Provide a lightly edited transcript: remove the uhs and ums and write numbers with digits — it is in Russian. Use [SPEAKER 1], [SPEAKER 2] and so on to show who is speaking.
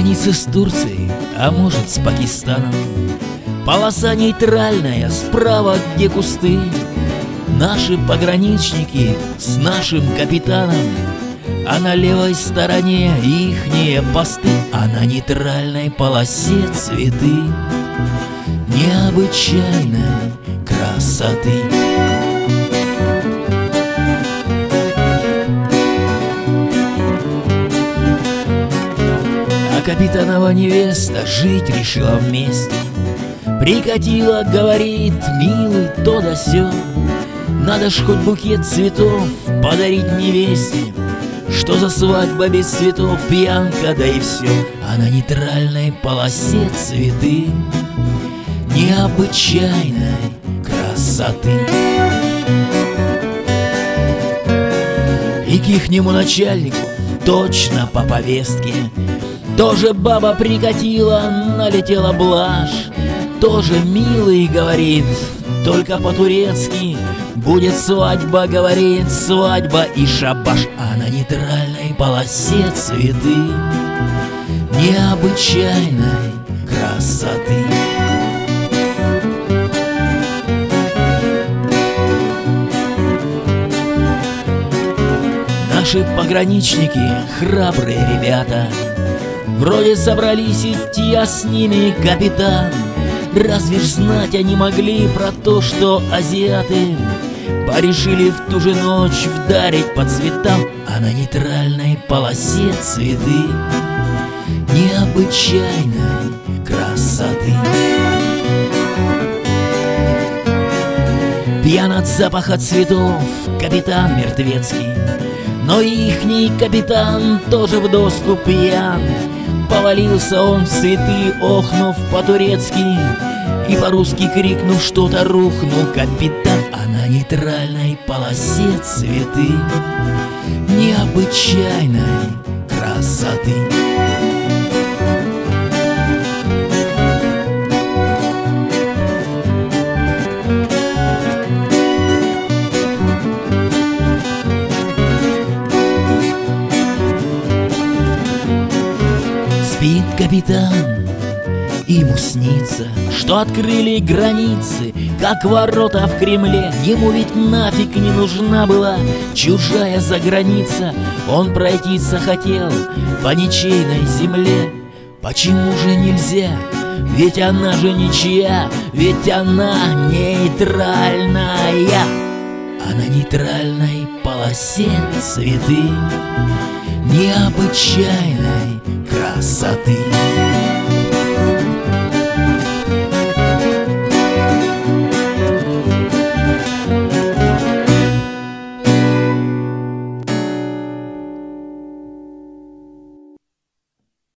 [SPEAKER 1] границе с Турцией, а может с Пакистаном. Полоса нейтральная, справа где кусты. Наши пограничники с нашим капитаном, а на левой стороне ихние посты, а на нейтральной полосе цветы необычайной красоты. А капитанова невеста жить решила вместе. Прикатила, говорит, милый, то да сё. Надо ж хоть букет цветов подарить невесте. Что за свадьба без цветов, пьянка, да и все. А на нейтральной полосе цветы необычайной красоты. И к ихнему начальнику точно по повестке тоже баба прикатила, налетела блажь. Тоже милый, говорит, только по-турецки. Будет свадьба, говорит, свадьба и шабаш. А на нейтральной полосе цветы необычайной красоты. Наши пограничники, храбрые ребята, вроде собрались идти, а с ними капитан. Разве ж знать они могли про то, что азиаты порешили в ту же ночь вдарить по цветам. А на нейтральной полосе цветы необычайной красоты. Пьян от запаха цветов капитан мертвецкий, но ихний капитан тоже в доску пьян. Повалился он в цветы, охнув по-турецки, и по-русски крикнув что-то, рухнул капитан. А на нейтральной полосе цветы необычайной красоты. Спит капитан, ему снится, что открыли границы, как ворота в Кремле. Ему ведь нафиг не нужна была чужая заграница. Он пройтись хотел по ничейной земле. Почему же нельзя? Ведь она же ничья, ведь она нейтральная. А на нейтральной полосе цветы необычайной красоты.